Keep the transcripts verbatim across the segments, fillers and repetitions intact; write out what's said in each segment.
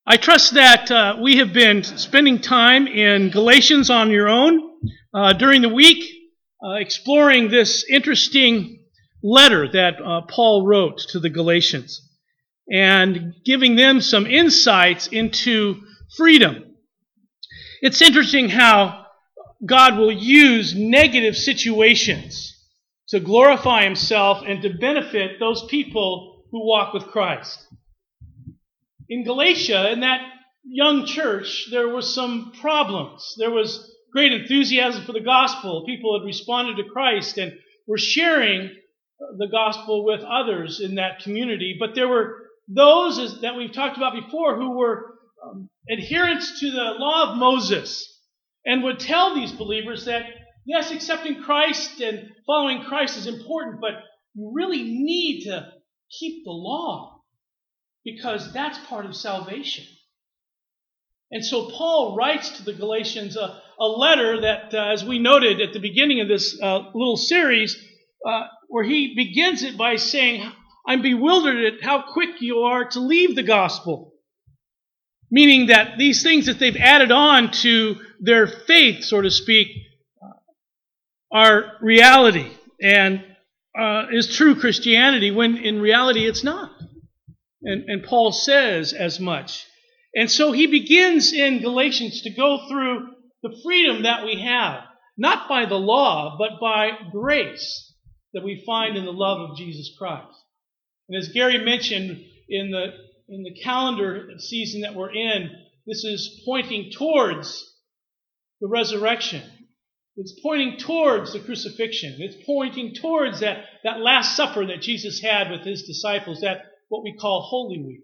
I trust that uh, we have been spending time in Galatians on your own uh, during the week, uh, exploring this interesting letter that uh, Paul wrote to the Galatians and giving them some insights into freedom. It's interesting how God will use negative situations to glorify himself and to benefit those people who walk with Christ. In Galatia, in that young church, there were some problems. There was great enthusiasm for the gospel. People had responded to Christ and were sharing the gospel with others in that community. But there were those, as, that we've talked about before, who were um, adherents to the law of Moses and would tell these believers that, yes, accepting Christ and following Christ is important, but you really need to keep the law, because that's part of salvation. And so Paul writes to the Galatians a, a letter that, uh, as we noted at the beginning of this uh, little series, uh, where he begins it by saying, I'm bewildered at how quick you are to leave the gospel. Meaning that these things that they've added on to their faith, so to speak, uh, are reality and uh, is true Christianity, when in reality it's not. And, and Paul says as much. And so he begins in Galatians to go through the freedom that we have, not by the law, but by grace that we find in the love of Jesus Christ. And as Gary mentioned, in the, in the calendar season that we're in, this is pointing towards the resurrection. It's pointing towards the crucifixion. It's pointing towards that, that Last Supper that Jesus had with his disciples, that what we call Holy Week.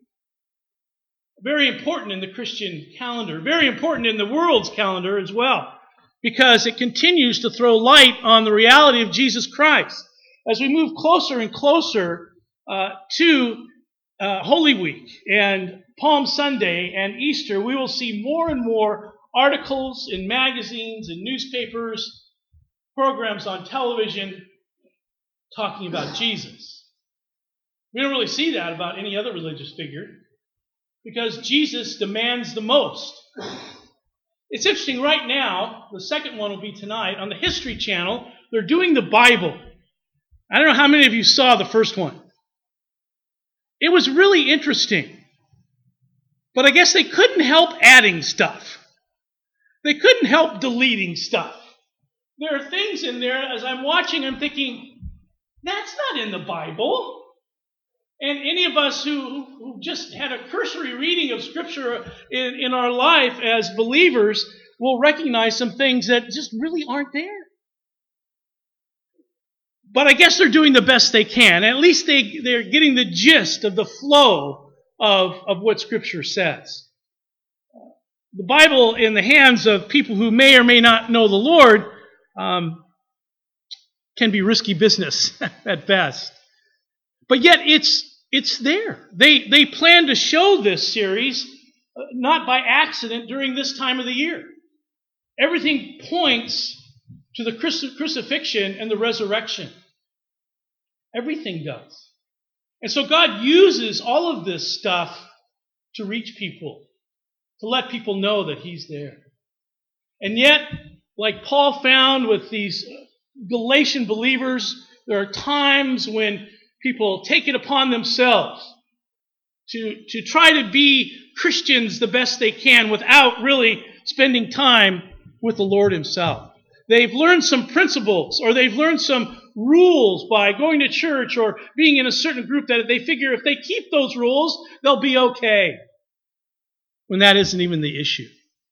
Very important in the Christian calendar, very important in the world's calendar as well, because it continues to throw light on the reality of Jesus Christ. As we move closer and closer uh, to uh, Holy Week and Palm Sunday and Easter, we will see more and more articles in magazines and newspapers, programs on television talking about Jesus. We don't really see that about any other religious figure, because Jesus demands the most. It's interesting right now, the second one will be tonight, on the History Channel, they're doing the Bible. I don't know how many of you saw the first one. It was really interesting. But I guess they couldn't help adding stuff. They couldn't help deleting stuff. There are things in there, as I'm watching, I'm thinking, that's not in the Bible. And any of us who, who just had a cursory reading of Scripture in, in our life as believers will recognize some things that just really aren't there. But I guess they're doing the best they can. At least they, they're getting the gist of the flow of, of what Scripture says. The Bible in the hands of people who may or may not know the Lord um, can be risky business at best. But yet it's It's there. They they plan to show this series uh, not by accident during this time of the year. Everything points to the cruci- crucifixion and the resurrection. Everything does. And so God uses all of this stuff to reach people, to let people know that he's there. And yet, like Paul found with these Galatian believers, there are times when people take it upon themselves to, to try to be Christians the best they can without really spending time with the Lord himself. They've learned some principles, or they've learned some rules by going to church or being in a certain group that they figure if they keep those rules, they'll be okay. When that isn't even the issue.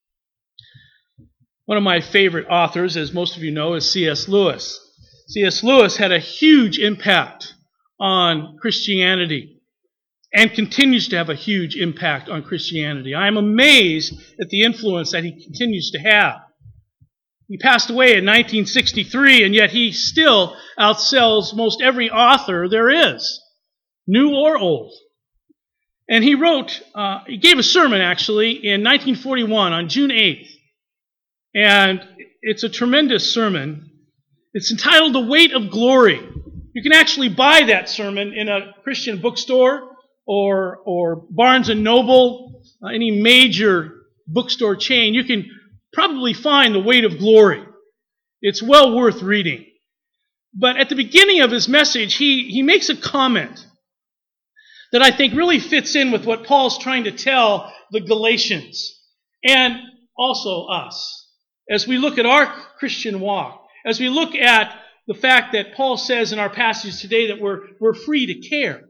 One of my favorite authors, as most of you know, is C S Lewis. C S Lewis had a huge impact on Christianity and continues to have a huge impact on Christianity. I am amazed at the influence that he continues to have. He passed away in nineteen sixty-three, and yet he still outsells most every author there is, new or old. And he wrote, uh, he gave a sermon actually in nineteen forty-one on June eighth. And it's a tremendous sermon. It's entitled The Weight of Glory. You can actually buy that sermon in a Christian bookstore or, or Barnes and Noble. uh, any major bookstore chain, you can probably find The Weight of Glory. It's well worth reading. But at the beginning of his message, he, he makes a comment that I think really fits in with what Paul's trying to tell the Galatians and also us. As we look at our Christian walk, as we look at the fact that Paul says in our passage today that we're, we're free to care.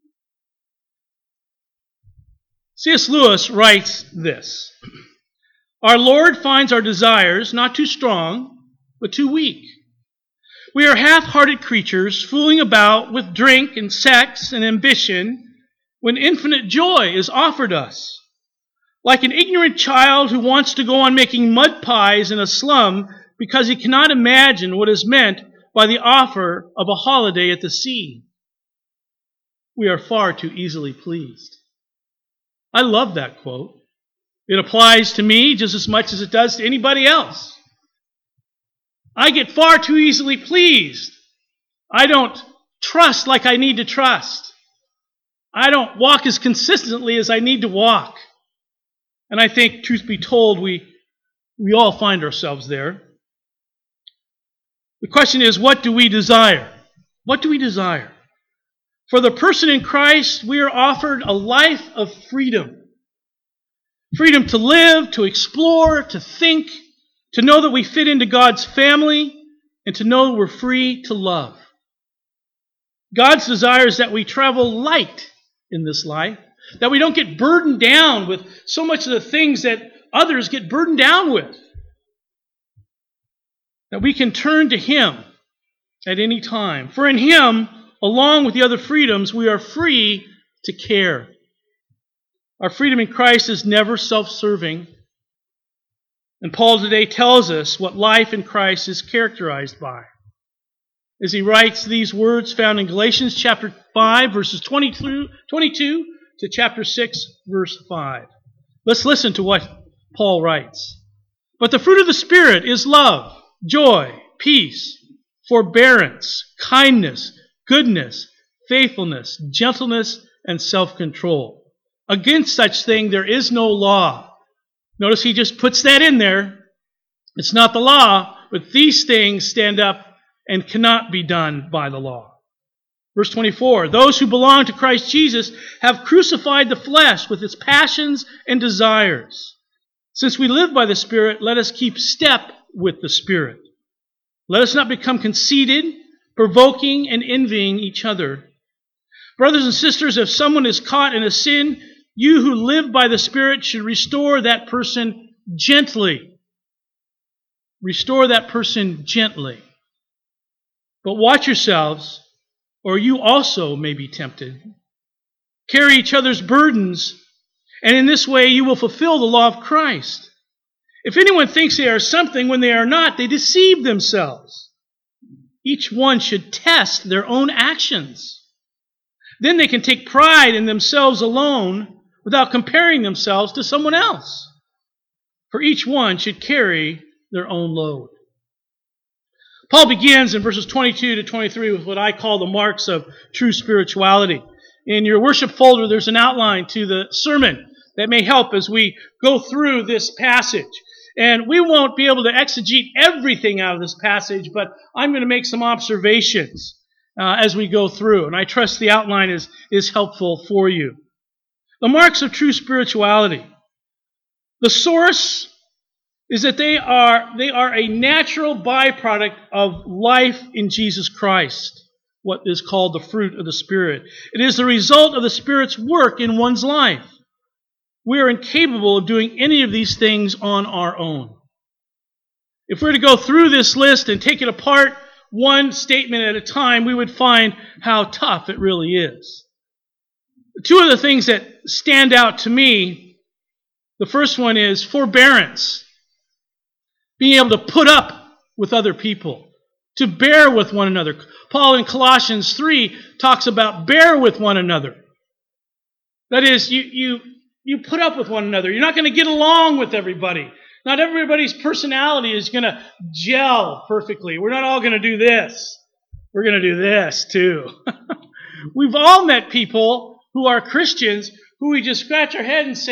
C S Lewis writes this: "Our Lord finds our desires not too strong, but too weak. We are half-hearted creatures fooling about with drink and sex and ambition when infinite joy is offered us. Like an ignorant child who wants to go on making mud pies in a slum because he cannot imagine what is meant by the offer of a holiday at the sea. We are far too easily pleased." I love that quote. It applies to me just as much as it does to anybody else. I get far too easily pleased. I don't trust like I need to trust. I don't walk as consistently as I need to walk. And I think, truth be told, we, we all find ourselves there. The question is, what do we desire? What do we desire? For the person in Christ, we are offered a life of freedom. Freedom to live, to explore, to think, to know that we fit into God's family, and to know we're free to love. God's desire is that we travel light in this life, that we don't get burdened down with so much of the things that others get burdened down with. That we can turn to Him at any time. For in Him, along with the other freedoms, we are free to care. Our freedom in Christ is never self-serving. And Paul today tells us what life in Christ is characterized by. As he writes these words found in Galatians chapter five, verses twenty-two, twenty-two to chapter six, verse five. Let's listen to what Paul writes. "But the fruit of the Spirit is love, joy, peace, forbearance, kindness, goodness, faithfulness, gentleness, and self-control. Against such thing there is no law." Notice he just puts that in there. It's not the law, but these things stand up and cannot be done by the law. Verse twenty-four, "Those who belong to Christ Jesus have crucified the flesh with its passions and desires. Since we live by the Spirit, let us keep step with the Spirit. Let us not become conceited, provoking and envying each other. Brothers and sisters, if someone is caught in a sin, you who live by the Spirit should restore that person gently. Restore that person gently. But watch yourselves, or you also may be tempted. Carry each other's burdens, and in this way you will fulfill the law of Christ. If anyone thinks they are something when they are not, they deceive themselves. Each one should test their own actions. Then they can take pride in themselves alone without comparing themselves to someone else. For each one should carry their own load." Paul begins in verses twenty-two to twenty-three with what I call the marks of true spirituality. In your worship folder, there's an outline to the sermon that may help as we go through this passage. And we won't be able to exegete everything out of this passage, but I'm going to make some observations uh, as we go through. And I trust the outline is, is helpful for you. The marks of true spirituality. The source is that they are, they are a natural byproduct of life in Jesus Christ, what is called the fruit of the Spirit. It is the result of the Spirit's work in one's life. We are incapable of doing any of these things on our own. If we were to go through this list and take it apart one statement at a time, we would find how tough it really is. Two of the things that stand out to me, the first one is forbearance. Being able to put up with other people, to bear with one another. Paul in Colossians three talks about bear with one another. That is, you, you, you put up with one another. You're not going to get along with everybody. Not everybody's personality is going to gel perfectly. We're not all going to do this. We're going to do this too. We've all met people who are Christians who we just scratch our head and say,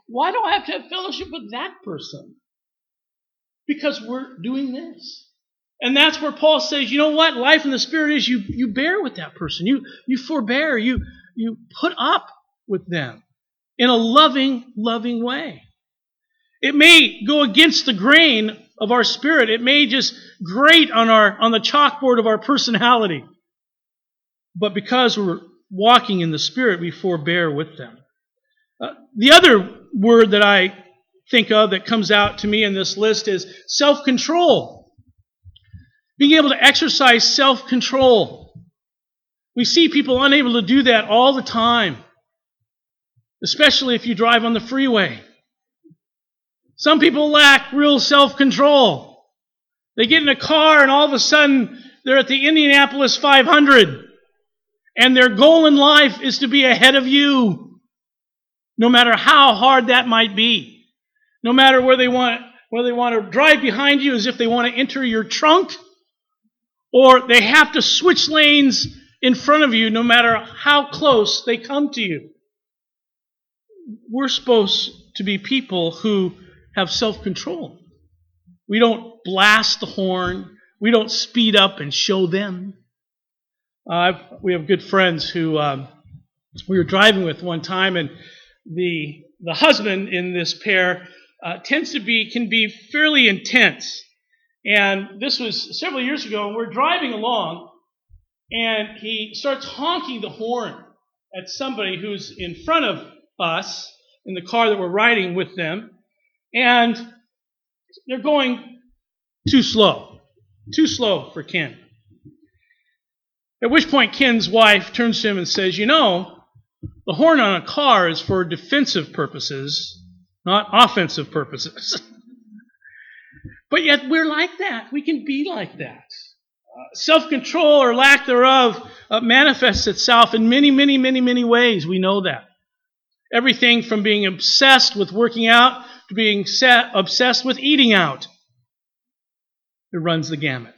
why do I have to have fellowship with that person? Because we're doing this. And that's where Paul says, you know what? Life in the Spirit is you, you bear with that person. You, you forbear. You, you put up with them in a loving, loving way. It may go against the grain of our spirit. It may just grate on our on the chalkboard of our personality. But because we're walking in the Spirit, we forbear with them. Uh, the other word that I think of that comes out to me in this list is self-control. Being able to exercise self-control. We see people unable to do that all the time, especially if you drive on the freeway. Some people lack real self-control. They get in a car and all of a sudden they're at the Indianapolis five hundred and their goal in life is to be ahead of you, no matter how hard that might be. No matter where they want, whether they want to drive behind you as if they want to enter your trunk, or they have to switch lanes in front of you no matter how close they come to you. We're supposed to be people who have self-control. We don't blast the horn. We don't speed up and show them. Uh, we have good friends who um, we were driving with one time, and the the husband in this pair uh, tends to be can be fairly intense. And this was several years ago, and we're driving along, and he starts honking the horn at somebody who's in front of us in the car that we're riding with them. And they're going too slow. Too slow for Ken. At which point Ken's wife turns to him and says, you know, the horn on a car is for defensive purposes, not offensive purposes. But yet we're like that. We can be like that. Uh, self-control or lack thereof uh, manifests itself in many, many, many, many ways. We know that. Everything from being obsessed with working out to being set, obsessed with eating out. It runs the gamut.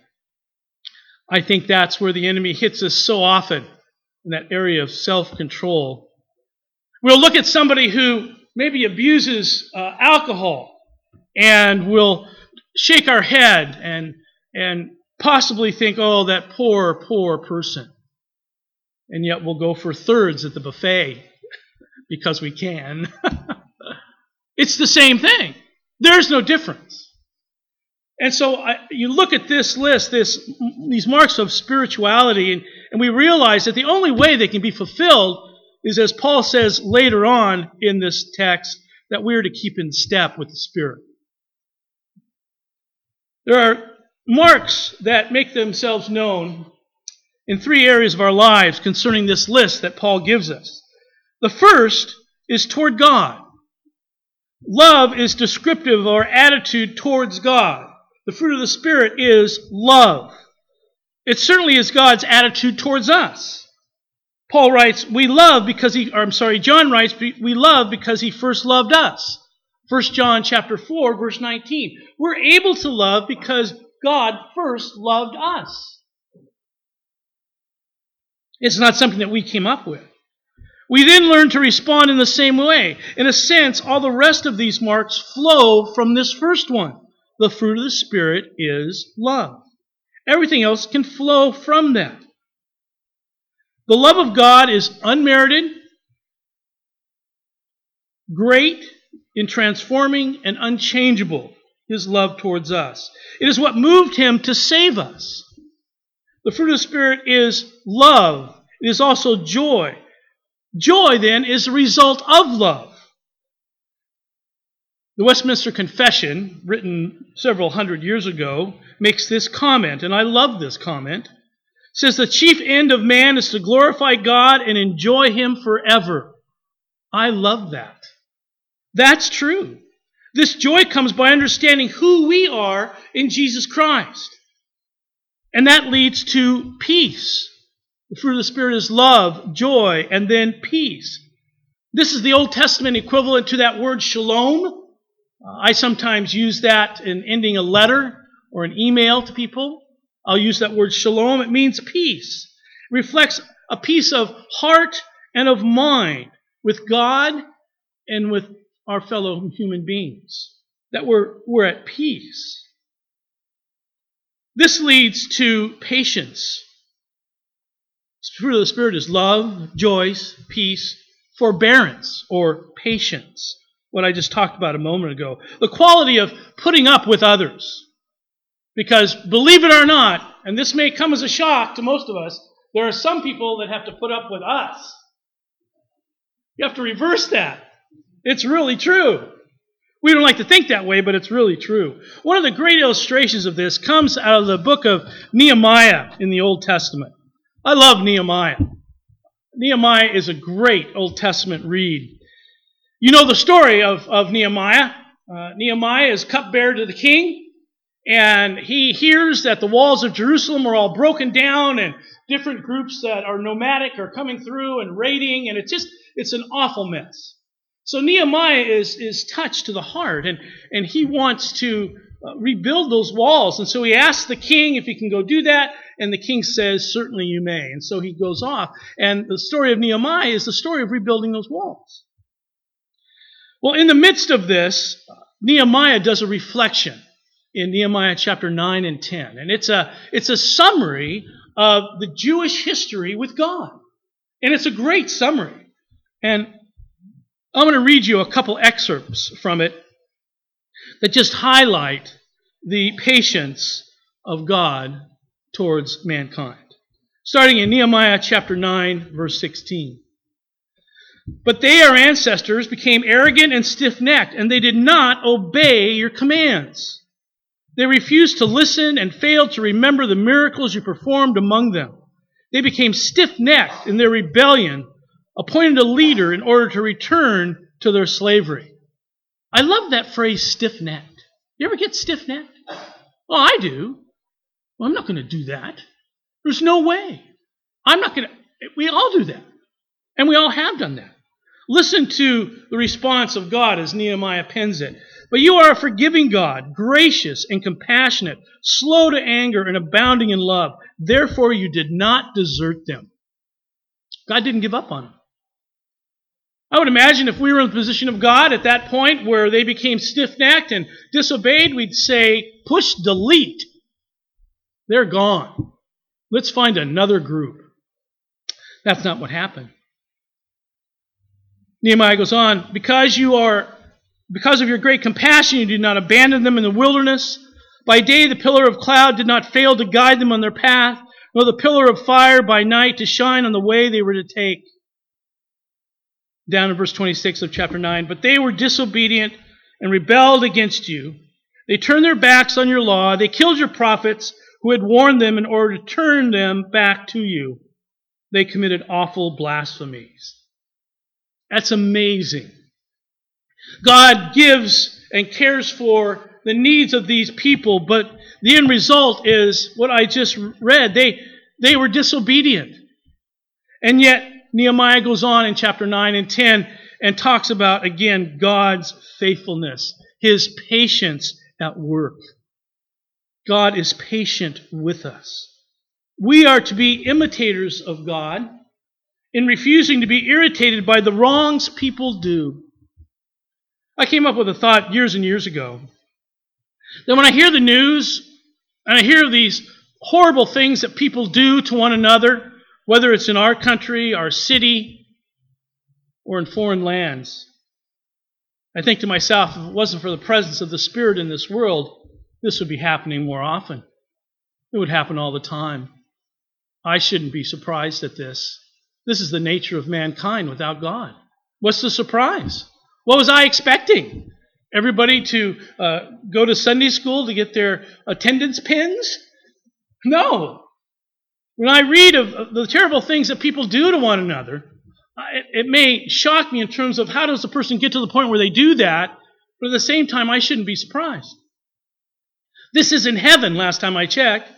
I think that's where the enemy hits us so often, in that area of self-control. We'll look at somebody who maybe abuses uh, alcohol, and we'll shake our head and, and possibly think, oh, that poor, poor person. And yet we'll go for thirds at the buffet because we can. It's the same thing. There's no difference. And so I, you look at this list, this, these marks of spirituality, and, and we realize that the only way they can be fulfilled is, as Paul says later on in this text, that we're to keep in step with the Spirit. There are marks that make themselves known in three areas of our lives concerning this list that Paul gives us. The first is toward God. Love is descriptive of our attitude towards God. The fruit of the Spirit is love. It certainly is God's attitude towards us. Paul writes, we love because he, or I'm sorry, John writes, we love because he first loved us. First John chapter four, verse nineteen. We're able to love because God first loved us. It's not something that we came up with. We then learn to respond in the same way. In a sense, all the rest of these marks flow from this first one. The fruit of the Spirit is love. Everything else can flow from that. The love of God is unmerited, great in transforming, and unchangeable, His love towards us. It is what moved Him to save us. The fruit of the Spirit is love. It is also joy. Joy, then, is a result of love. The Westminster Confession, written several hundred years ago, makes this comment, and I love this comment. It says, the chief end of man is to glorify God and enjoy Him forever. I love that. That's true. This joy comes by understanding who we are in Jesus Christ. And that leads to peace. The fruit of the Spirit is love, joy, and then peace. This is the Old Testament equivalent to that word shalom. Uh, I sometimes use that in ending a letter or an email to people. I'll use that word shalom. It means peace. It reflects a peace of heart and of mind with God and with our fellow human beings, that we're, we're at peace. This leads to patience. The fruit of the Spirit is love, joy, peace, forbearance, or patience, what I just talked about a moment ago. The quality of putting up with others. Because believe it or not, and this may come as a shock to most of us, there are some people that have to put up with us. You have to reverse that. It's really true. We don't like to think that way, but it's really true. One of the great illustrations of this comes out of the book of Nehemiah in the Old Testament. I love Nehemiah. Nehemiah is a great Old Testament read. You know the story of, of Nehemiah. Uh, Nehemiah is cupbearer to the king. And he hears that the walls of Jerusalem are all broken down and different groups that are nomadic are coming through and raiding. And it's just, it's an awful mess. So Nehemiah is, is touched to the heart and, and he wants to uh, rebuild those walls. And so he asks the king if he can go do that. And the king says, certainly you may. And so he goes off. And the story of Nehemiah is the story of rebuilding those walls. Well, in the midst of this, Nehemiah does a reflection in Nehemiah chapter nine and ten. And it's a, it's a summary of the Jewish history with God. And it's a great summary. And I'm going to read you a couple excerpts from it that just highlight the patience of God towards mankind. Starting in Nehemiah chapter nine, verse sixteen. But they, our ancestors, became arrogant and stiff-necked, and they did not obey your commands. They refused to listen and failed to remember the miracles you performed among them. They became stiff-necked in their rebellion, appointed a leader in order to return to their slavery. I love that phrase, stiff-necked. You ever get stiff-necked? Well, I do. Well, I'm not going to do that. There's no way. I'm not going to. We all do that. And we all have done that. Listen to the response of God as Nehemiah pens it. But you are a forgiving God, gracious and compassionate, slow to anger and abounding in love. Therefore you did not desert them. God didn't give up on them. I would imagine if we were in the position of God at that point where they became stiff-necked and disobeyed, we'd say, push delete. They're gone. Let's find another group. That's not what happened. Nehemiah goes on, because you are, because of your great compassion, you did not abandon them in the wilderness. By day the pillar of cloud did not fail to guide them on their path, nor the pillar of fire by night to shine on the way they were to take. Down in verse twenty-six of chapter nine. But they were disobedient and rebelled against you. They turned their backs on your law. They killed your prophets who had warned them in order to turn them back to you. They committed awful blasphemies. That's amazing. God gives and cares for the needs of these people, but the end result is what I just read. They, they were disobedient. And yet, Nehemiah goes on in chapter nine and ten and talks about, again, God's faithfulness, His patience at work. God is patient with us. We are to be imitators of God in refusing to be irritated by the wrongs people do. I came up with a thought years and years ago that when I hear the news and I hear these horrible things that people do to one another, whether it's in our country, our city, or in foreign lands, I think to myself, if it wasn't for the presence of the Spirit in this world, this would be happening more often. It would happen all the time. I shouldn't be surprised at this. This is the nature of mankind without God. What's the surprise? What was I expecting? Everybody to uh, go to Sunday school to get their attendance pins? No. When I read of, of the terrible things that people do to one another, it, it may shock me in terms of how does a person get to the point where they do that, but at the same time, I shouldn't be surprised. This is in heaven, last time I checked.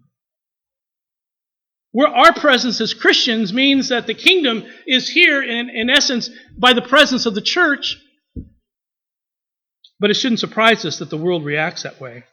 Where our presence as Christians means that the kingdom is here, in, in essence, by the presence of the church. But it shouldn't surprise us that the world reacts that way.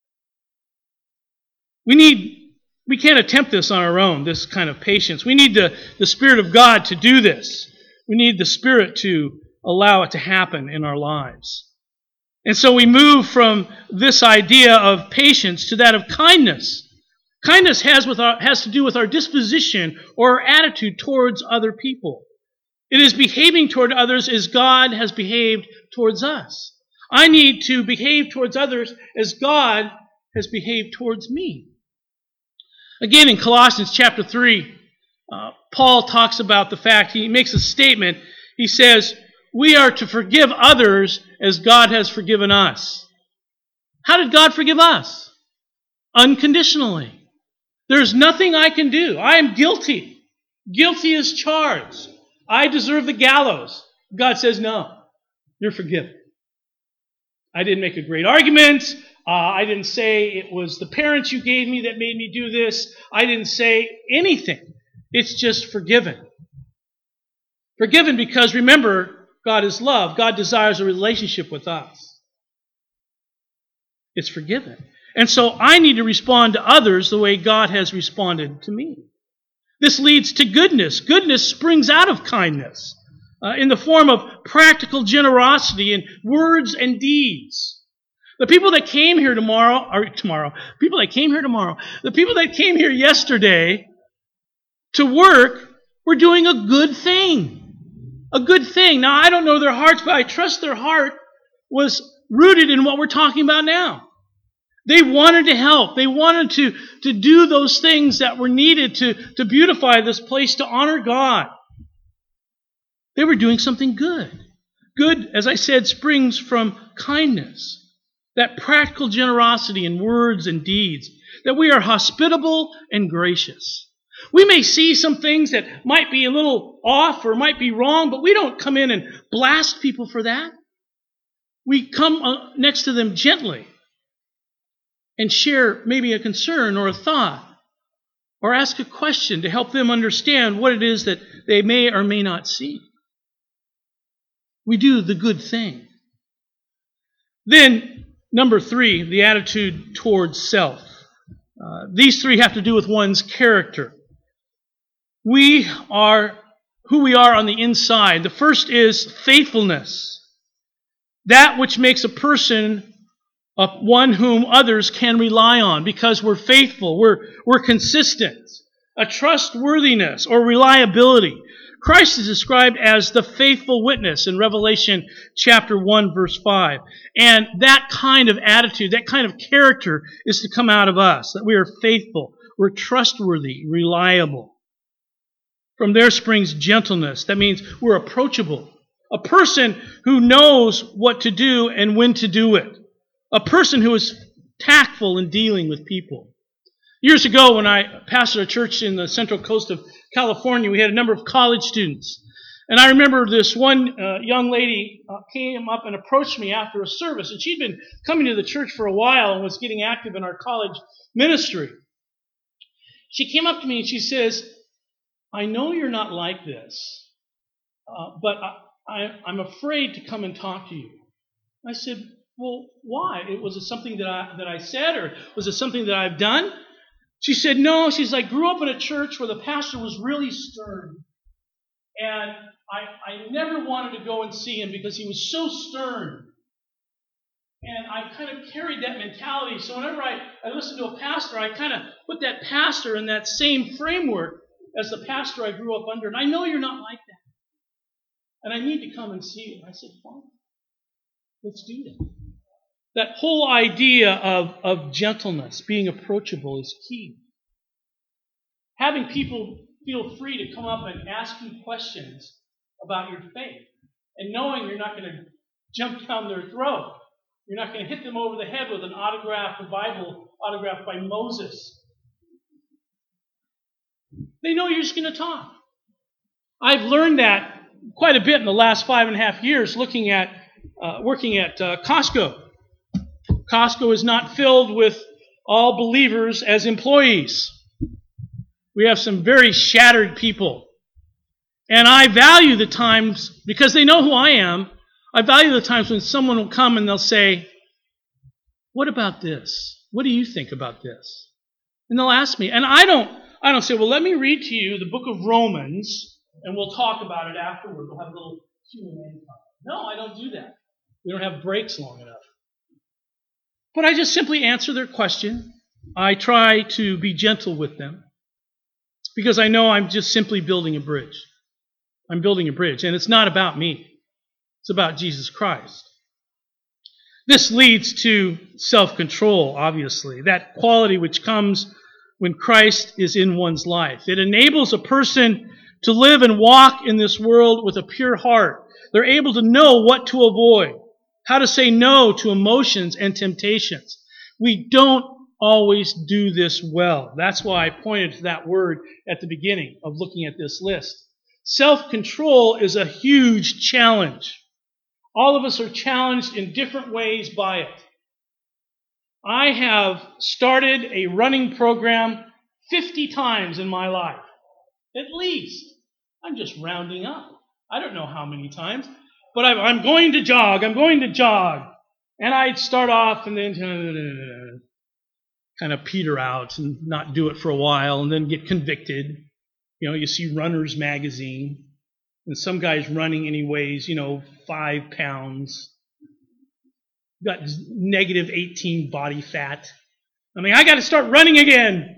We need, we can't attempt this on our own, this kind of patience. We need the, the Spirit of God to do this. We need the Spirit to allow it to happen in our lives. And so we move from this idea of patience to that of kindness. Kindness has, with our, has to do with our disposition or our attitude towards other people. It is behaving toward others as God has behaved towards us. I need to behave towards others as God has behaved towards me. Again, in Colossians chapter three, uh, Paul talks about the fact, he makes a statement. He says, we are to forgive others as God has forgiven us. How did God forgive us? Unconditionally. There's nothing I can do. I am guilty. Guilty as charged. I deserve the gallows. God says, no, you're forgiven. I didn't make a great argument. Uh, I didn't say it was the parents you gave me that made me do this. I didn't say anything. It's just forgiven. Forgiven because, remember, God is love. God desires a relationship with us. It's forgiven. And so I need to respond to others the way God has responded to me. This leads to goodness. Goodness springs out of kindness uh, in the form of practical generosity in words and deeds. The people that came here tomorrow, or tomorrow, people that came here tomorrow, the people that came here yesterday to work were doing a good thing. A good thing. Now, I don't know their hearts, but I trust their heart was rooted in what we're talking about now. They wanted to help. They wanted to, to do those things that were needed to, to beautify this place, to honor God. They were doing something good. Good, as I said, springs from kindness. That practical generosity in words and deeds. That we are hospitable and gracious. We may see some things that might be a little off or might be wrong, but we don't come in and blast people for that. We come next to them gently and share maybe a concern or a thought or ask a question to help them understand what it is that they may or may not see. We do the good thing. Then, number three, the attitude towards self. Uh, these three have to do with one's character. We are who we are on the inside. The first is faithfulness. That which makes a person Uh, one whom others can rely on because we're faithful, we're, we're consistent, a trustworthiness or reliability. Christ is described as the faithful witness in Revelation chapter one, verse five. And that kind of attitude, that kind of character is to come out of us, that we are faithful, we're trustworthy, reliable. From there springs gentleness. That means we're approachable. A person who knows what to do and when to do it. A person who is tactful in dealing with people. Years ago, when I pastored a church in the central coast of California, we had a number of college students. And I remember this one uh, young lady uh, came up and approached me after a service. And she'd been coming to the church for a while and was getting active in our college ministry. She came up to me and she says, I know you're not like this, uh, but I, I, I'm afraid to come and talk to you. I said, well, why? Was it something that I that I said, or was it something that I've done? She said, no. She's like, grew up in a church where the pastor was really stern. And I, I never wanted to go and see him because he was so stern. And I kind of carried that mentality. So whenever I, I listened to a pastor, I kind of put that pastor in that same framework as the pastor I grew up under. And I know you're not like that. And I need to come and see you. I said, fine. Let's do that. That whole idea of, of gentleness, being approachable, is key. Having people feel free to come up and ask you questions about your faith, and knowing you're not going to jump down their throat. You're not going to hit them over the head with an autograph, a Bible autographed by Moses. They know you're just going to talk. I've learned that quite a bit in the last five and a half years looking at, uh, working at uh, Costco. Costco is not filled with all believers as employees. We have some very shattered people. And I value the times, because they know who I am, I value the times when someone will come and they'll say, what about this? What do you think about this? And they'll ask me. And I don't I don't say, well, let me read to you the book of Romans, and we'll talk about it afterward. We'll have a little Q and A time. No, I don't do that. We don't have breaks long enough. But I just simply answer their question. I try to be gentle with them because I know I'm just simply building a bridge. I'm building a bridge, and it's not about me. It's about Jesus Christ. This leads to self-control, obviously, that quality which comes when Christ is in one's life. It enables a person to live and walk in this world with a pure heart. They're able to know what to avoid, how to say no to emotions and temptations. We don't always do this well. That's why I pointed to that word at the beginning of looking at this list. Self-control is a huge challenge. All of us are challenged in different ways by it. I have started a running program fifty times in my life. At least. I'm just rounding up. I don't know how many times. But I'm going to jog. I'm going to jog. And I'd start off and then kind of peter out and not do it for a while and then get convicted. You know, you see Runner's Magazine. And some guy's running and he weighs, you know, five pounds. Got negative eighteen body fat. I mean, I got to start running again.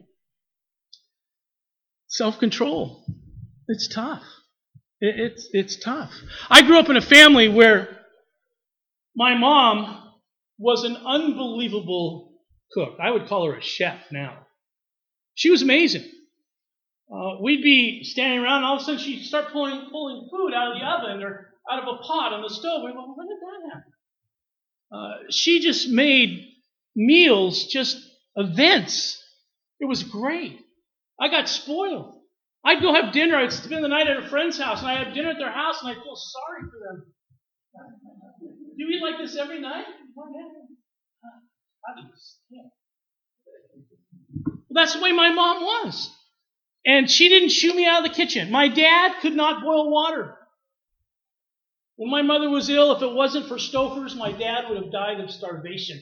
Self-control. It's tough. It, it's, it's tough. I grew up in a family where my mom was an unbelievable cook. I would call her a chef now. She was amazing. Uh, we'd be standing around, and all of a sudden she'd start pulling, pulling food out of the oven or out of a pot on the stove. We go, when did that happen? Uh, she just made meals, just events. It was great. I got spoiled. I'd go have dinner. I'd spend the night at a friend's house, and I'd have dinner at their house, and I'd feel sorry for them. Do you eat like this every night? Well, that's the way my mom was. And she didn't shoo me out of the kitchen. My dad could not boil water. When my mother was ill, if it wasn't for Stouffer's, my dad would have died of starvation.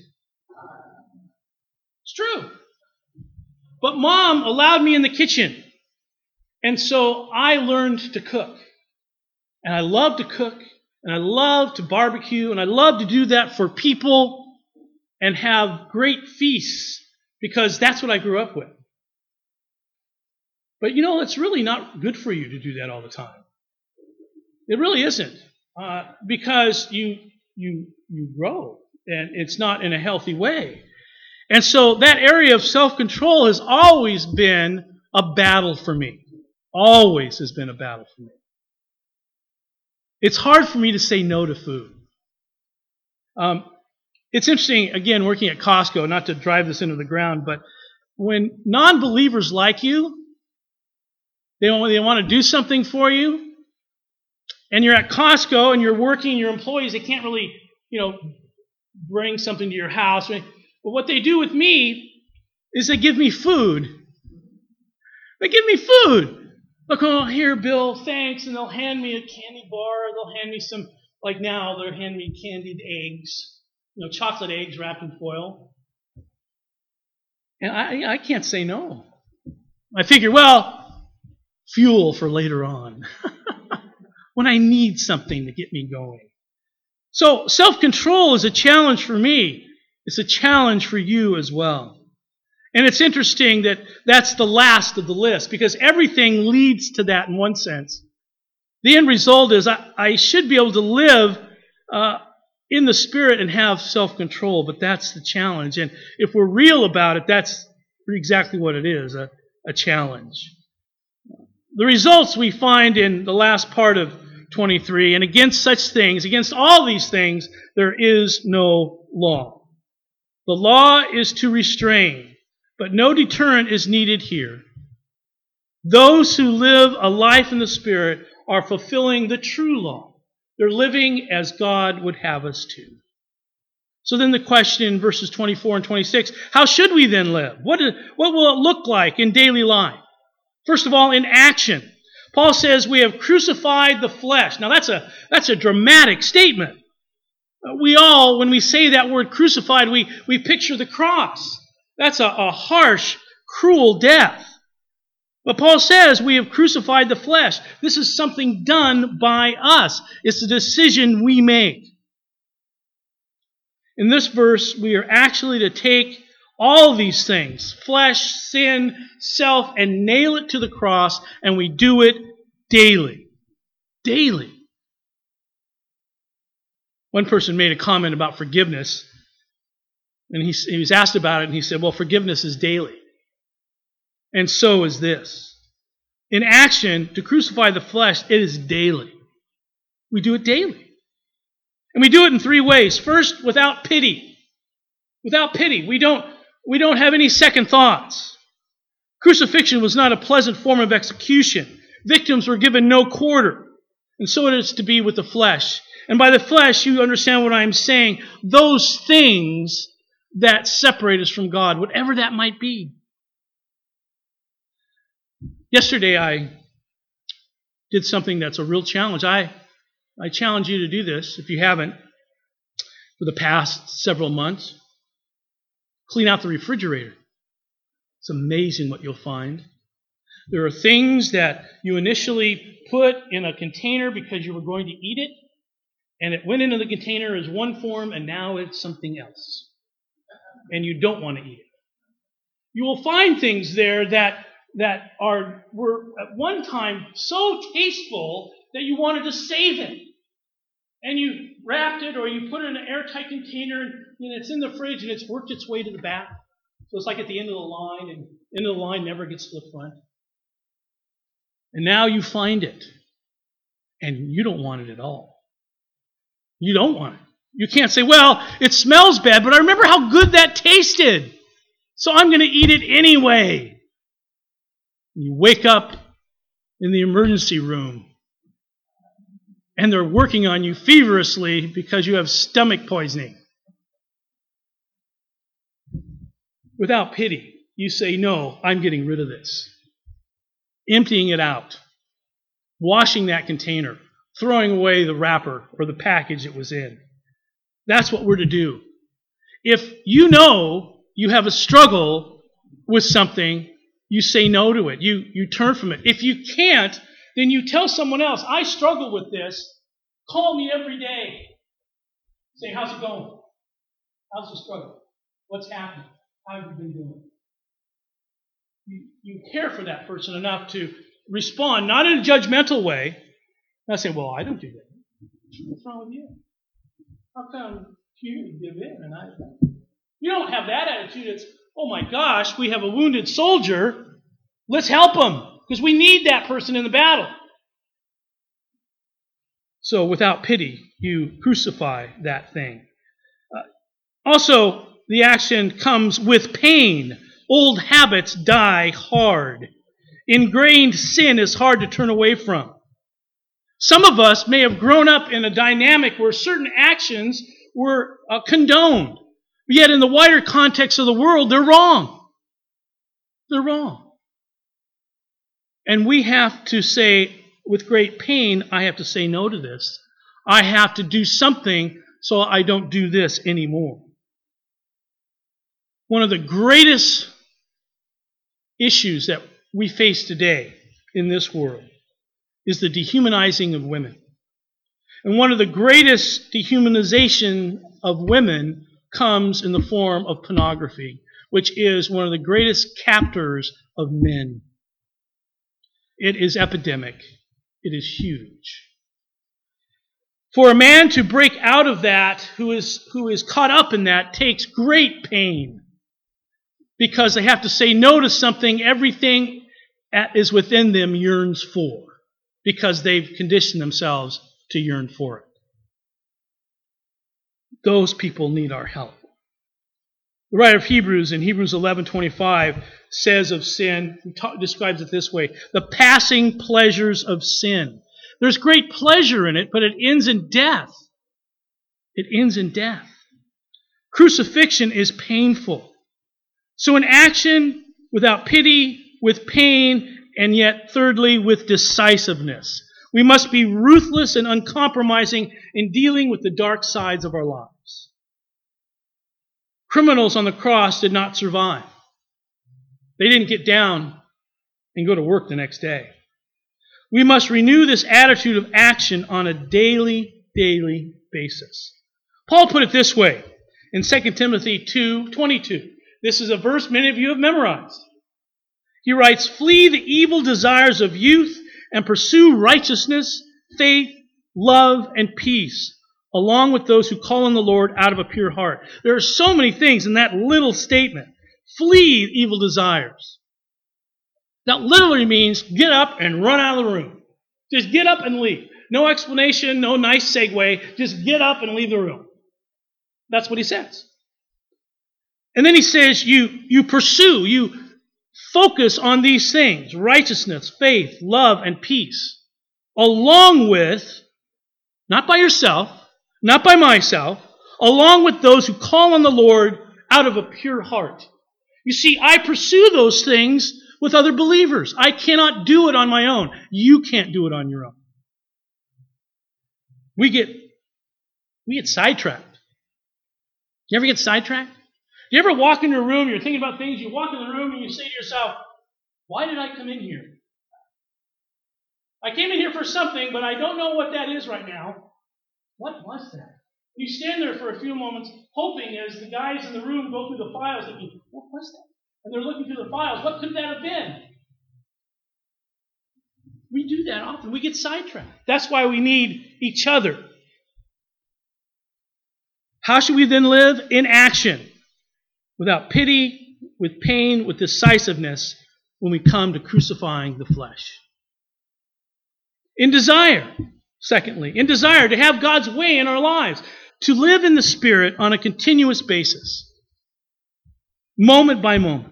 It's true. But Mom allowed me in the kitchen. And so I learned to cook. And I love to cook. And I love to barbecue. And I love to do that for people and have great feasts because that's what I grew up with. But you know, it's really not good for you to do that all the time. It really isn't. Uh, because you you you grow, and it's not in a healthy way. And so that area of self-control has always been a battle for me. Always has been a battle for me. It's hard for me to say no to food. Um, it's interesting, again, working at Costco, not to drive this into the ground, but when non-believers like you, they want, they want to do something for you, and you're at Costco and you're working, your employees, they can't really, you know, bring something to your house. But what they do with me is they give me food. They give me food. They'll go, oh, here, Bill, thanks. And they'll hand me a candy bar. They'll hand me some, like now, they'll hand me candied eggs, you know, chocolate eggs wrapped in foil. And I, I can't say no. I figure, well, fuel for later on. When I need something to get me going. So self-control is a challenge for me. It's a challenge for you as well. And it's interesting that that's the last of the list because everything leads to that in one sense. The end result is I, I should be able to live uh, in the Spirit and have self-control, but that's the challenge. And if we're real about it, that's exactly what it is, a, a challenge. The results we find in the last part of twenty-three, and against such things, against all these things, there is no law. The law is to restrain, but no deterrent is needed here. Those who live a life in the Spirit are fulfilling the true law. They're living as God would have us to. So then the question in verses twenty-four and twenty-six, how should we then live? What, is, what will it look like in daily life? First of all, in action. Paul says we have crucified the flesh. Now that's a that's a dramatic statement. We all, when we say that word crucified, we, we picture the cross. That's a, a harsh, cruel death. But Paul says we have crucified the flesh. This is something done by us. It's a decision we make. In this verse, we are actually to take all these things, flesh, sin, self, and nail it to the cross, and we do it daily. Daily. One person made a comment about forgiveness, and he, he was asked about it, and he said, well, forgiveness is daily. And so is this. In action, to crucify the flesh, it is daily. We do it daily. And we do it in three ways. First, without pity. Without pity. We don't, we don't have any second thoughts. Crucifixion was not a pleasant form of execution. Victims were given no quarter. And so it is to be with the flesh. And by the flesh, you understand what I'm saying. Those things that separate us from God, whatever that might be. Yesterday I did something that's a real challenge. I, I challenge you to do this, if you haven't, for the past several months. Clean out the refrigerator. It's amazing what you'll find. There are things that you initially put in a container because you were going to eat it, and it went into the container as one form, and now it's something else. And you don't want to eat it. You will find things there that that are were at one time so tasteful that you wanted to save it. And you wrapped it or you put it in an airtight container and, and it's in the fridge and it's worked its way to the back. So it's like at the end of the line, and the end of the line never gets to the front. And now you find it. And you don't want it at all. You don't want it. You can't say, well, it smells bad, but I remember how good that tasted. So I'm going to eat it anyway. You wake up in the emergency room and they're working on you feverishly because you have stomach poisoning. Without pity, you say, no, I'm getting rid of this. Emptying it out. Washing that container. Throwing away the wrapper or the package it was in. That's what we're to do. If you know you have a struggle with something, you say no to it. You, you turn from it. If you can't, then you tell someone else, I struggle with this. Call me every day. Say, how's it going? How's the struggle? What's happening? How have you been doing? You, you care for that person enough to respond, not in a judgmental way. Not say, well, I don't do that. What's wrong with you? How come you give in and I don't? You don't have that attitude. It's, oh my gosh, we have a wounded soldier. Let's help him because we need that person in the battle. So without pity, you crucify that thing. Uh, also, the action comes with pain. Old habits die hard. Ingrained sin is hard to turn away from. Some of us may have grown up in a dynamic where certain actions were uh, condoned. Yet in the wider context of the world, they're wrong. They're wrong. And we have to say, with great pain, I have to say no to this. I have to do something so I don't do this anymore. One of the greatest issues that we face today in this world is the dehumanizing of women. And one of the greatest dehumanization of women comes in the form of pornography, which is one of the greatest captors of men. It is epidemic. It is huge. For a man to break out of that, who is, who is caught up in that, takes great pain because they have to say no to something everything that is within them yearns for because they've conditioned themselves to yearn for it. Those people need our help. The writer of Hebrews in Hebrews eleven twenty-five says of sin, he ta- describes it this way, the passing pleasures of sin. There's great pleasure in it, but it ends in death. It ends in death. Crucifixion is painful. So an action without pity, with pain, and yet thirdly with decisiveness. We must be ruthless and uncompromising in dealing with the dark sides of our lives. Criminals on the cross did not survive. They didn't get down and go to work the next day. We must renew this attitude of action on a daily, daily basis. Paul put it this way in Second Timothy two twenty-two. This is a verse many of you have memorized. He writes, "Flee the evil desires of youth and pursue righteousness, faith, love, and peace, along with those who call on the Lord out of a pure heart." There are so many things in that little statement. Flee evil desires. That literally means get up and run out of the room. Just get up and leave. No explanation, no nice segue. Just get up and leave the room. That's what he says. And then he says you, you pursue, you focus on these things: righteousness, faith, love, and peace, along with, not by yourself, not by myself, along with those who call on the Lord out of a pure heart. You see, I pursue those things with other believers. I cannot do it on my own. You can't do it on your own. We get, we get sidetracked. You ever get sidetracked? You ever walk into a room, you're thinking about things, you walk in the room and you say to yourself, why did I come in here? I came in here for something, but I don't know what that is right now. What was that? You stand there for a few moments, hoping as the guys in the room go through the files, thinking, what was that? And they're looking through the files. What could that have been? We do that often. We get sidetracked. That's why we need each other. How should we then live? In action. Without pity, with pain, with decisiveness, when we come to crucifying the flesh. In desire, secondly, in desire to have God's way in our lives, to live in the Spirit on a continuous basis, moment by moment.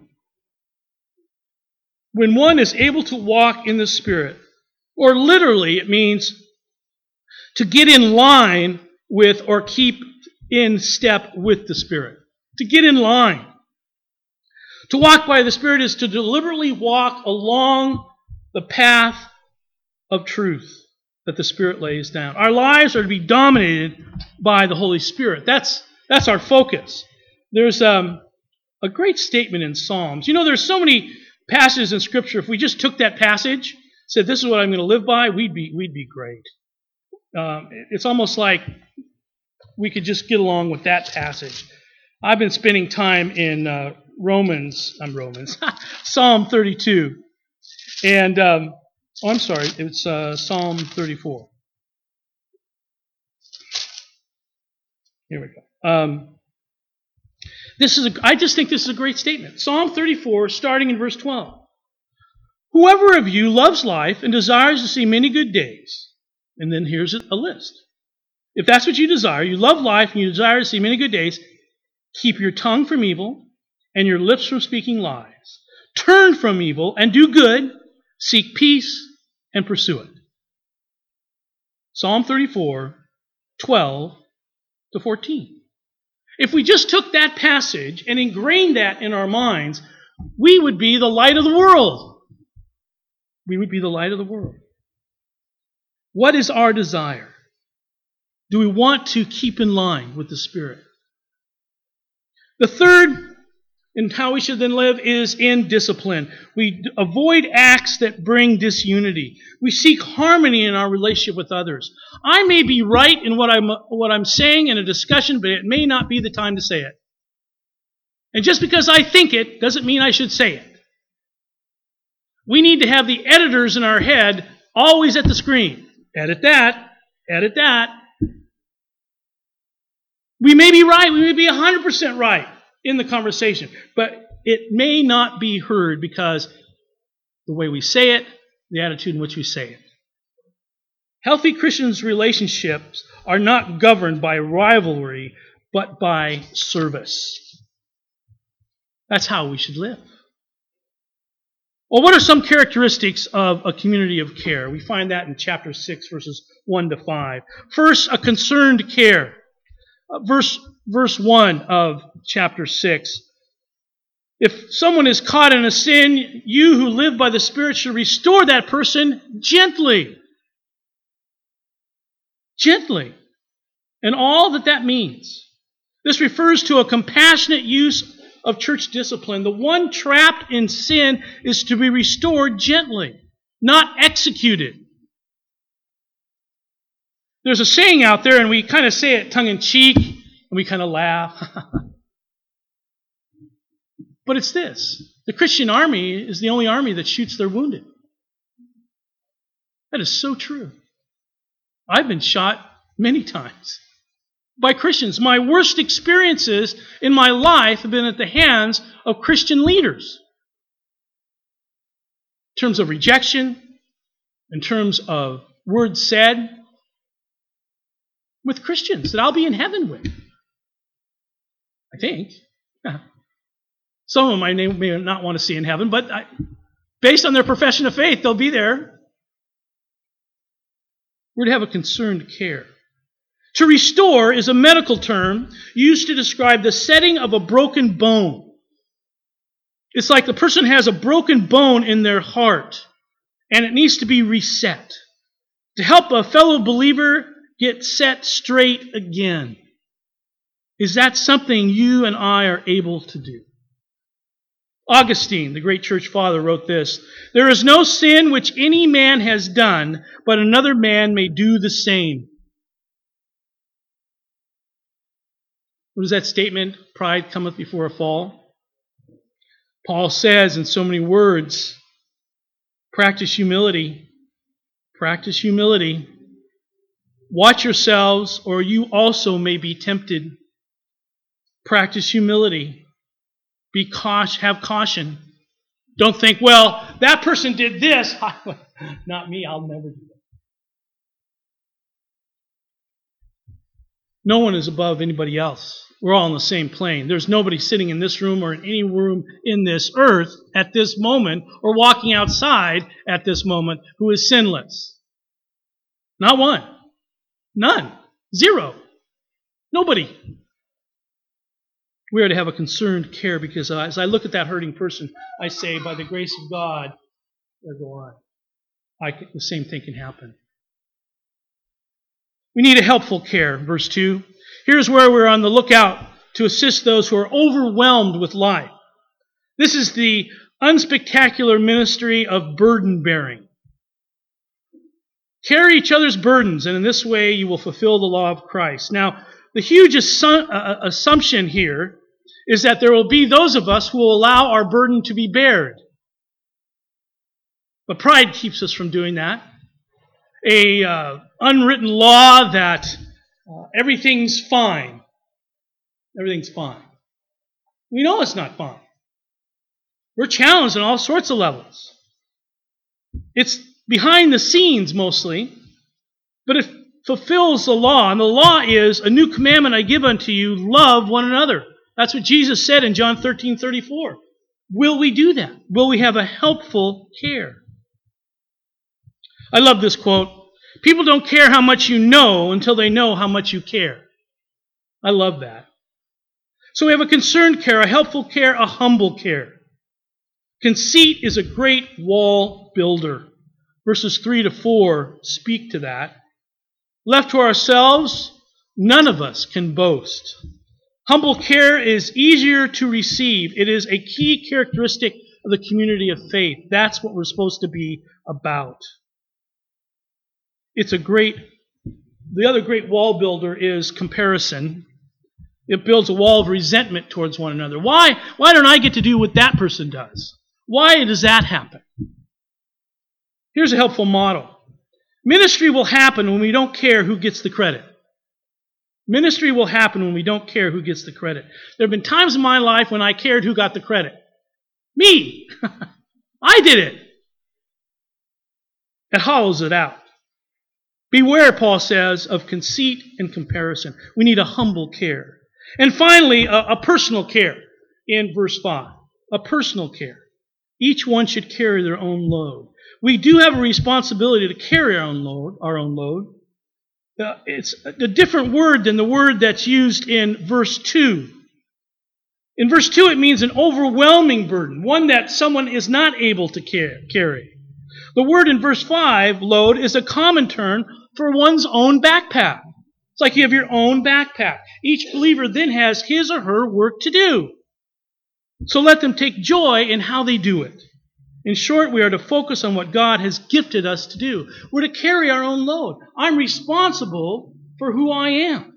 When one is able to walk in the Spirit, or literally it means to get in line with or keep in step with the Spirit. To get in line. To walk by the Spirit is to deliberately walk along the path of truth that the Spirit lays down. Our lives are to be dominated by the Holy Spirit. That's, that's our focus. There's um, a great statement in Psalms. You know, there's so many passages in Scripture. If we just took that passage, said, this is what I'm going to live by, we'd be, we'd be great. Um, it's almost like we could just get along with that passage. I've been spending time in uh, Romans, I'm Romans, Psalm thirty-two. And, um, oh, I'm sorry, it's uh, Psalm thirty-four. Here we go. Um, this is a, I just think this is a great statement. Psalm thirty-four, starting in verse twelve. Whoever of you loves life and desires to see many good days, and then here's a list. If that's what you desire, you love life and you desire to see many good days, keep your tongue from evil and your lips from speaking lies. Turn from evil and do good, seek peace and pursue it. Psalm thirty-four, twelve to fourteen. If we just took that passage and ingrained that in our minds, we would be the light of the world. We would be the light of the world. What is our desire? Do we want to keep in line with the Spirit? The third, and how we should then live, is in discipline. We avoid acts that bring disunity. We seek harmony in our relationship with others. I may be right in what I'm, what I'm saying in a discussion, but it may not be the time to say it. And just because I think it doesn't mean I should say it. We need to have the editors in our head always at the screen. Edit that, edit that. We may be right, we may be one hundred percent right in the conversation, but it may not be heard because the way we say it, the attitude in which we say it. Healthy Christians' relationships are not governed by rivalry, but by service. That's how we should live. Well, what are some characteristics of a community of care? We find that in chapter six, verses one to five. First, a concerned care. Verse, verse one of chapter six. If someone is caught in a sin, you who live by the Spirit should restore that person gently. Gently. And all that that means. This refers to a compassionate use of church discipline, the one trapped in sin is to be restored gently, not executed. There's a saying out there, and we kind of say it tongue-in-cheek, and we kind of laugh. But it's this. The Christian army is the only army that shoots their wounded. That is so true. I've been shot many times by Christians. My worst experiences in my life have been at the hands of Christian leaders. In terms of rejection, in terms of words said, with Christians that I'll be in heaven with. I think. Some of them I may not want to see in heaven, but I, based on their profession of faith, they'll be there. We're to have a concerned care. To restore is a medical term used to describe the setting of a broken bone. It's like the person has a broken bone in their heart, and it needs to be reset. To help a fellow believer get set straight again. Is that something you and I are able to do? Augustine, the great church father, wrote this: "There is no sin which any man has done, but another man may do the same." What is that statement? Pride cometh before a fall. Paul says in so many words, practice humility. Practice humility. Watch yourselves, or you also may be tempted. Practice humility. Be cautious, have caution. Don't think, well, that person did this. Not me, I'll never do that. No one is above anybody else. We're all on the same plane. There's nobody sitting in this room or in any room in this earth at this moment or walking outside at this moment who is sinless. Not one. None. Zero. Nobody. We are to have a concerned care because uh, as I look at that hurting person, I say, by the grace of God, there go on. I can, the same thing can happen. We need a helpful care, verse two. Here's where we're on the lookout to assist those who are overwhelmed with life. This is the unspectacular ministry of burden bearing. Carry each other's burdens, and in this way you will fulfill the law of Christ. Now, the huge assu- uh, assumption here is that there will be those of us who will allow our burden to be bared. But pride keeps us from doing that. A uh, unwritten law that uh, everything's fine. Everything's fine. We know it's not fine. We're challenged on all sorts of levels. It's behind the scenes mostly, but it fulfills the law. And the law is, a new commandment I give unto you, love one another. That's what Jesus said in John thirteen thirty-four. Will we do that? Will we have a helpful care? I love this quote. People don't care how much you know until they know how much you care. I love that. So we have a concerned care, a helpful care, a humble care. Conceit is a great wall builder. Verses three to four speak to that. Left to ourselves, none of us can boast. Humble care is easier to receive. It is a key characteristic of the community of faith. That's what we're supposed to be about. It's a great, the other great wall builder is comparison. It builds a wall of resentment towards one another. Why, why don't I get to do what that person does? Why does that happen? Here's a helpful model. Ministry will happen when we don't care who gets the credit. Ministry will happen when we don't care who gets the credit. There have been times in my life when I cared who got the credit. Me! I did it! It hollows it out. Beware, Paul says, of conceit and comparison. We need a humble care. And finally, a, a personal care in verse five. A personal care. Each one should carry their own load. We do have a responsibility to carry our own load. Our own load. Uh, it's a different word than the word that's used in verse two. In verse two, it means an overwhelming burden, one that someone is not able to carry. The word in verse five, load, is a common term for one's own backpack. It's like you have your own backpack. Each believer then has his or her work to do. So let them take joy in how they do it. In short, we are to focus on what God has gifted us to do. We're to carry our own load. I'm responsible for who I am.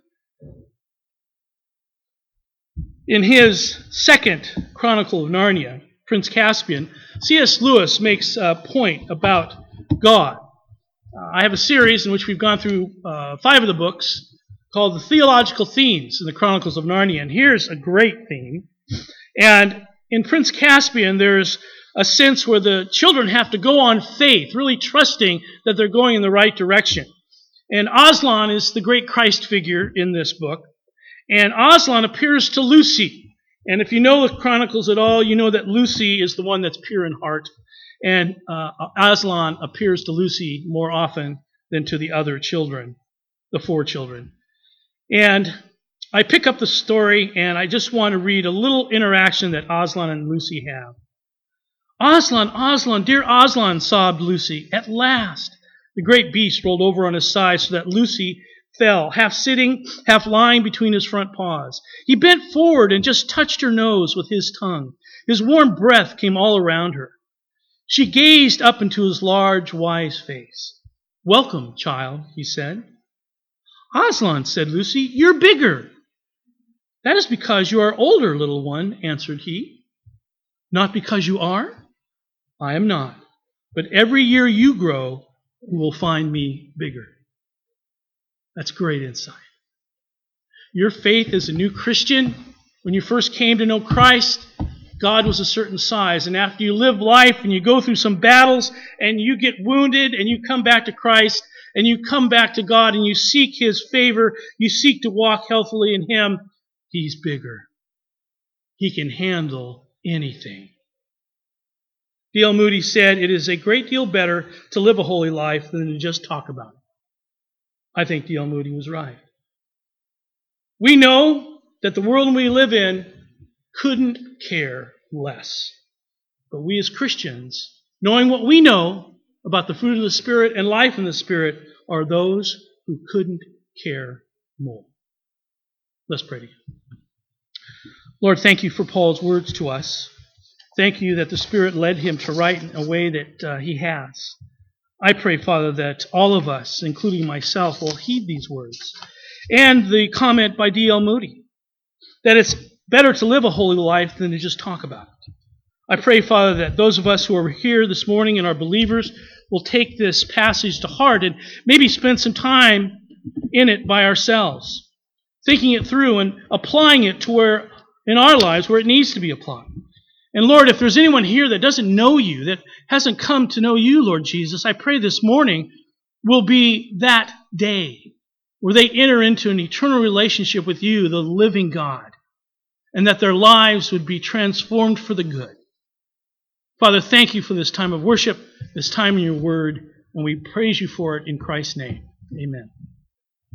In his second Chronicle of Narnia, Prince Caspian, C S Lewis makes a point about God. Uh, I have a series in which we've gone through uh, five of the books called The Theological Themes in the Chronicles of Narnia. And here's a great theme. And in Prince Caspian, there's a sense where the children have to go on faith, really trusting that they're going in the right direction. And Aslan is the great Christ figure in this book. And Aslan appears to Lucy. And if you know the Chronicles at all, you know that Lucy is the one that's pure in heart. And uh, Aslan appears to Lucy more often than to the other children, the four children. And I pick up the story, and I just want to read a little interaction that Aslan and Lucy have. Aslan, Aslan, dear Aslan, sobbed Lucy. At last. The great beast rolled over on his side so that Lucy fell, half sitting, half lying between his front paws. He bent forward and just touched her nose with his tongue. His warm breath came all around her. She gazed up into his large, wise face. Welcome, child, he said. Aslan, said Lucy, you're bigger. That is because you are older, little one, answered he. Not because you are? I am not. But every year you grow, you will find me bigger. That's great insight. Your faith as a new Christian, when you first came to know Christ, God was a certain size. And after you live life and you go through some battles and you get wounded and you come back to Christ and you come back to God and you seek His favor, you seek to walk healthily in Him, He's bigger. He can handle anything. D L Moody said, it is a great deal better to live a holy life than to just talk about it. I think D L Moody was right. We know that the world we live in couldn't care less. But we as Christians, knowing what we know about the fruit of the Spirit and life in the Spirit, are those who couldn't care more. Let's pray together. Lord, thank you for Paul's words to us. Thank you that the Spirit led him to write in a way that uh, he has. I pray, Father, that all of us, including myself, will heed these words. And the comment by D L Moody, that it's better to live a holy life than to just talk about it. I pray, Father, that those of us who are here this morning and are believers will take this passage to heart and maybe spend some time in it by ourselves, thinking it through and applying it to where, in our lives, where it needs to be applied. And Lord, if there's anyone here that doesn't know you, that hasn't come to know you, Lord Jesus, I pray this morning will be that day where they enter into an eternal relationship with you, the living God, and that their lives would be transformed for the good. Father, thank you for this time of worship, this time in your word, and we praise you for it in Christ's name. Amen.